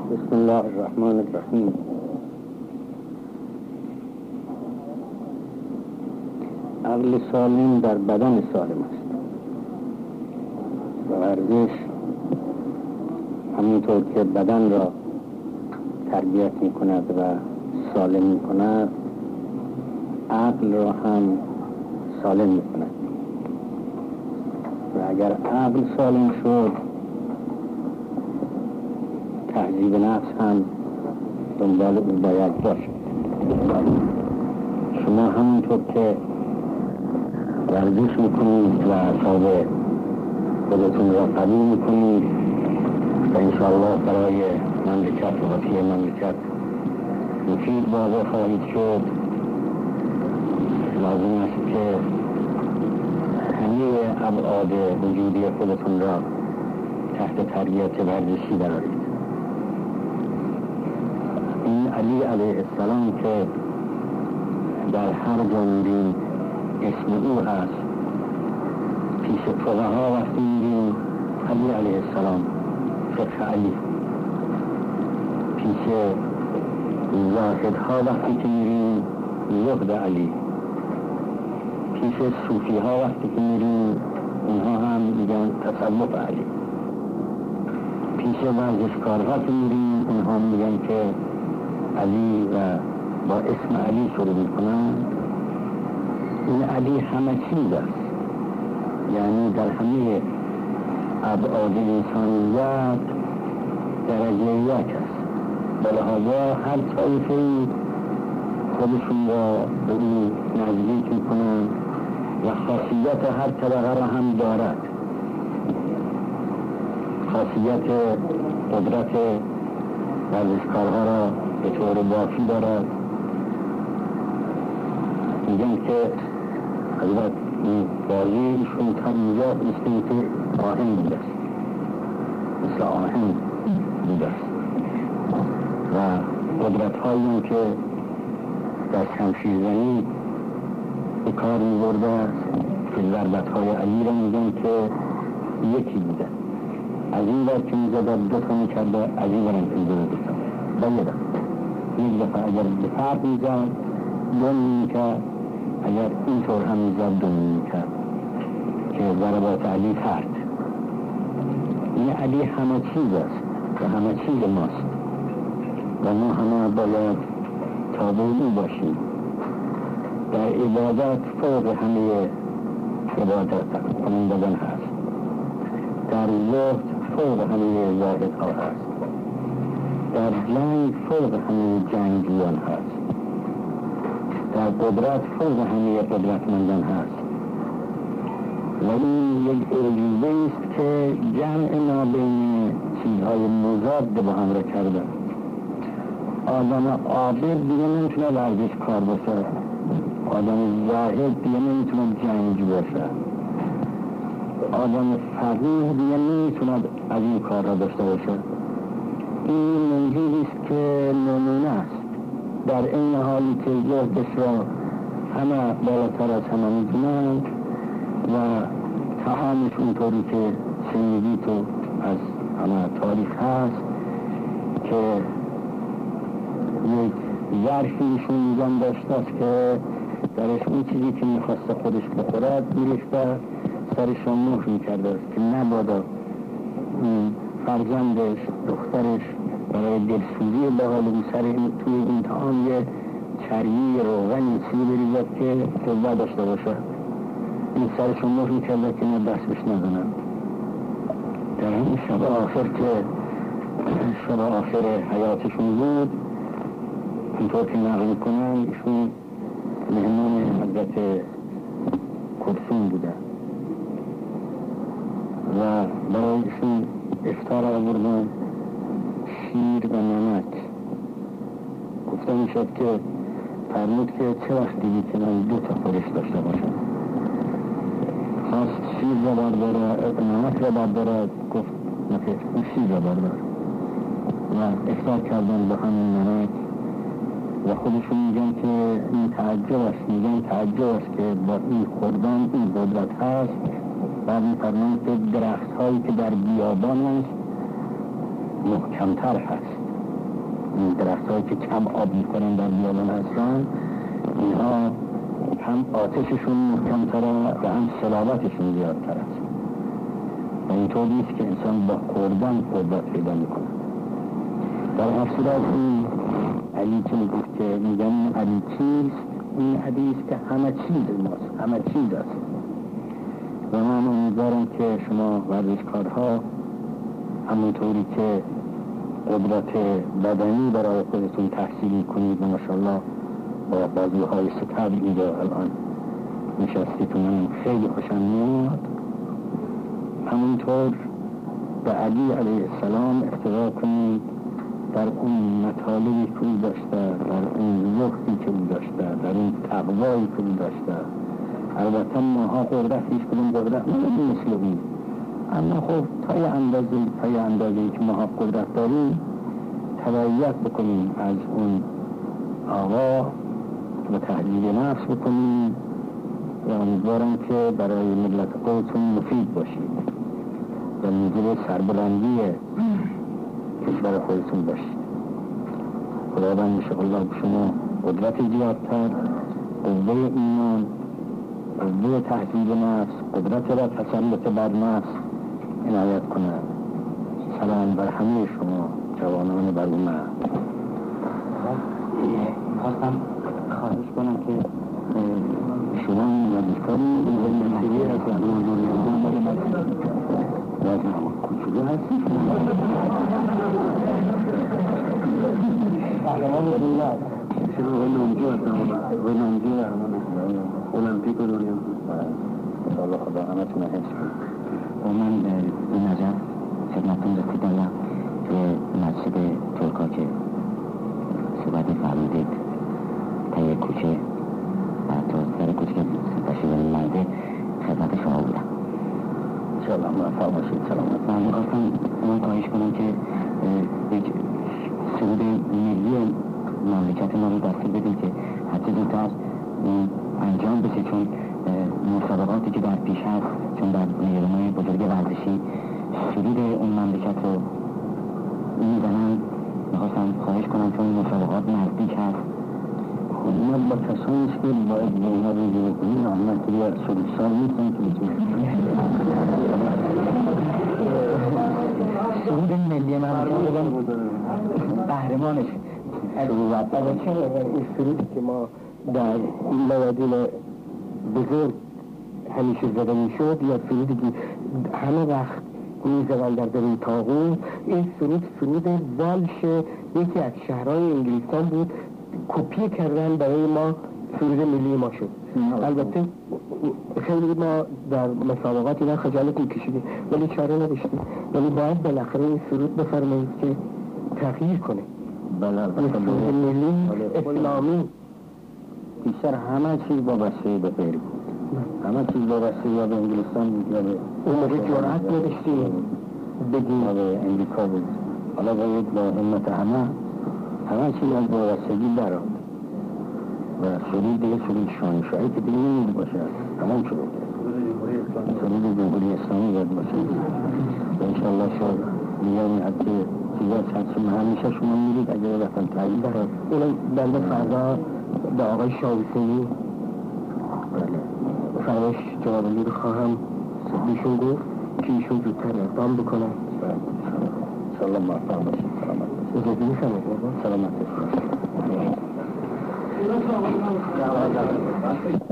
بسم الله الرحمن الرحیم. عقل سالم در بدن سالم است و ورزش همینطور که بدن را تربیت می کند و سالم می کند، عقل را هم سالم می کند و اگر عقل سالم شد، تهذیب نفس هم دنبال او باید باشد. شما همونطور که ورزش میکنید و اعصاب خودتون را قوی میکنید و انشاءالله برای مملکت و وطیع مملکت مفید واقع خواهید شد، لازم است که همه ابعاد وجودی خودتون را تحت تربیت ورزشی درآورید. این علی علیه السلام که در هر جا میریم اسم او هست، پیش فقها وقتی میریم علی علیه السلام، فقه علی. پیش زاهدها وقتی که میریم زهد علی. پیش صوفی ها وقتی که میریم اونها هم میگن تصوف علی. پیش ورزشکارها که میریم اونها میگن که علی و با اسم علی شروع میکنن. این علی همه چیز است، یعنی در همه ابعاد انسانیت درجه یک است. بلحاظا هر طایفه‌ای خودشون را به او نزدیک میکنن و خاصیت هر طبقه را هم دارد. خاصیت قدرت ورزشکارها را به طور بافی دارد. میگن که حضرت این بازی ایشون تا اینجا مثل که آهن بوده است، مثل آهن بوده است و قدرت هایی هم که در شمشیرزنی به کار می‌برده است که ضربت های علی را میگن که یکی بوده. از این ور که میزد دو تا میکرده، از این ورم که میزد دو تا بایده. یک دفعه اگر به فرد میزد دو میکرد، اگر اینطور هم میزد دو میکرد که ضربات علی فرد. این علی همه چیز است و همه چیز ماست و ما همه باید تابع او باشیم. در عبادت فوق همه عبادت کنندگان هست، در زهد فوق همه زاهد ها هست، در جنگ فوق همه جنگیان هست، در قدرت فوق همه قدرتمندان هست. و این یک عجیبه است که جمع ما بین چیزهای مضاد با هم را کرده. آدم عابد دیگه نمیتونه ورزشکار باشه، آدم زاهد دیگه نمیتونه جنگی باشه، آدم فقیه دیگه نمیتونه از این کار را داشته باشه. این موجودی است که نمونه است، در این حالی که زهدش را همه بالاتر از همه میدونند و طعامش اونطوری که شنیدی تو از همه تاریخ هست که یک ظرفیشون میگن داشته است که درش اون چیزی که میخواسته خودش بخورد میریخته، سرش را مهر میکرده است که نبادا فرزندش، دخترش برای دلسوزی به حال اون سر توی این طعام یه چرمی روغنی چیزی بریزد که قوه داشته باشه. این سرش را مهر میکرده که نه دست بهش نزنن. در این شب آخر که شب آخر حیاتشون بود، اینطور که نقل میکنن ایشون مهمان حضرت کلثوم بودن و برای ایشون افطار آوردن شیر و نمک. گفته میشد که فرمود که چه وقت دیدی که من 2 تا خورش داشته باشم. خواست شیر را برداره، نمک را برداره، گفت نخیر اون شیر را بردار و افطار کردن با همین نمک. و خودشون میگن که این تعجب است، میگن تعجب است که با این خوردن این قدرت هست. بعد میفرمایند که درخت هایی که در بیابان است محکمتر هست این درخت‌هایی که کم آب می‌خورن در بیابان هستن، اینها هم آتششون محکم‌تره و هم صلابتشون زیادتر است و اینطور نیست که انسان با خوردن قدرت پیدا میکنه. در هر صورت این علی که میگفت که میگن علی چیست، این حدیث که همه چیز ماست، همه چیز است و من امیدوارم که شما ورزشکارها همونطوری که قدرت بدنی برای خودتون تحصیل کنید و ماشاءالله با بازوهای ستبر اینجا الان نشستید و من خیلی خوشم میاد، همونطور به علی علیه السلام اقتدا کنید در اون مطالبی که او داشته، در اون زهدی که او داشته، در اون تقوایی که او داشته. البته ماها قدرت هیچ کدوم قدرت نداریم مثل اون، اما خب تا یه اندازه‌ای که ماها قدرت داریم تبعیت بکنیم از اون آقا و تهذیب نفس بکنیم و امیدوارم که برای ملت خودتون مفید باشید و موجب سربلندی کشور خودتون باشید. خداوند انشاءالله به شما قدرت زیادتر، قوه ایمان، قوه تهذیب نفس، قدرت و تسلط بر نفس عنایت کنه. سلام بر همه شما جوانان برنامه. خواستم خواهش کنم که شما ورزشکاری مسیری از کوچولو هستید، قهرمان دنیا شروع نامجو هستم و نامجو قهرمان المپیک دنیا. انشاءالله خدا همتون حفظ کنه. و من این نظر خدمتتون رسیدم توی مسجد ترکا که صحبت فرمودید تا یک کوچه و تا سر کوچه که تشریف مرده خدمت شما بودم. انشاءالله موفق باشید. سلامت. من می‌خواستم اون خواهش کنم که یک سرود ملی مملکت ما رو دستور بدید که حتی زودتر انجام بشه، چون مسابقاتی که در پیش هست، چون در میدان‌های بزرگ ورزشی سرود اون مملکت رو میزنن. میخواستم خواهش کنم چون مسابقات نزدیک هست، من با کسانیست که باید به اینا رو جوه کنیم آمد که باید سال میتونم که بتونم سرود ملی مملکت بودم قهرمانش این سرودی که ما در این موادین بزرگ همیشه زده میشد یا سرودی که همه وقت میزدن در دل طاغون، این سرود والش یکی از شهرهای انگلیستان بود، کپی کردن برای ما سرود ملی ما شد. البته خیلی ما در مسابقات اینا خجالت میکشیدیم ولی چاره نداشتیم، ولی باید بالاخره این سرود بفرمایید که تغییر کنه. سرود ملی اسلامی بیشتر همه چیز وابسته به غیر بود، همه چیز وابسته یا به انگلستان بود یا به اون موقع جرأت نداشتیم بگیم یا به امریکا بود. حالا باید با همت همه چیز از وابستگی درآمد و سرود دیگه سرود شاهنشاهی که دیگه نمید باشه، تمام شده سرود جمهوری اسلامی باید باشه. و انشاءالله شاید میگم حتی چیزات هست همیشه شما میرید اگر رفتن تعیید دارد. اونم بنده فردا به آقای شاوسینی فرمایش جوابی رو خواهم بیشون گفت که ایشون زودتر اقدام بکنم. انشاءالله موفق باشید. اجازه میشم سلامت باشید.